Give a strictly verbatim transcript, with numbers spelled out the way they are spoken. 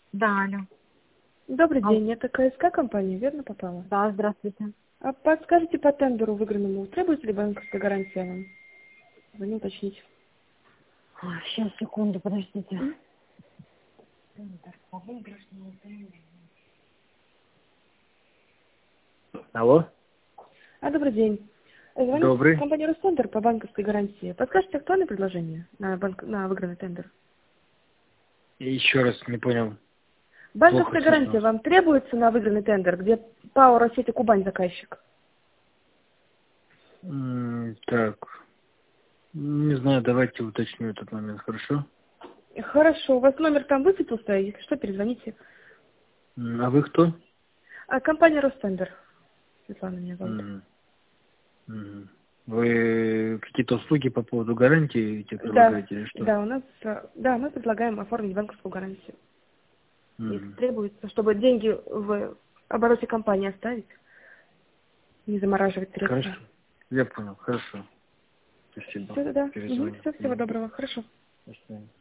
Да, алло. Добрый Алло. день, это КСК компания, верно попала? Да, здравствуйте. А подскажите по тендеру выигранному, требуется ли банковская гарантия вам? Звоню уточнить. Ой, сейчас, секунду, подождите. М? Тендер по выигрышному тендеру. Алло, А, добрый день. Звоню с добрый. компании Ростендер по банковской гарантии. Подскажите актуальное предложение на, банк... на выигранный тендер? Еще раз не понял. Плохо Банковская слышно гарантия вас. вам требуется на выигранный тендер, где ПАО «Россети Кубань» заказчик? М, Так, не знаю, давайте уточню этот момент, хорошо? Хорошо, у вас номер там высветился, если что, перезвоните. М, А вы кто? А, компания Ростендер. Светлана меня зовут. Мгм, мгм. Вы какие-то услуги по поводу гарантии эти Да, предлагаете или что? да, у нас, э, да, мы предлагаем оформить банковскую гарантию. Если Мгм. требуется, чтобы деньги в обороте компании оставить, не замораживать средства. Хорошо, я понял, хорошо. Спасибо. Все, да. Перезвоню. Все, всего Мгм. доброго. Хорошо. До свидания.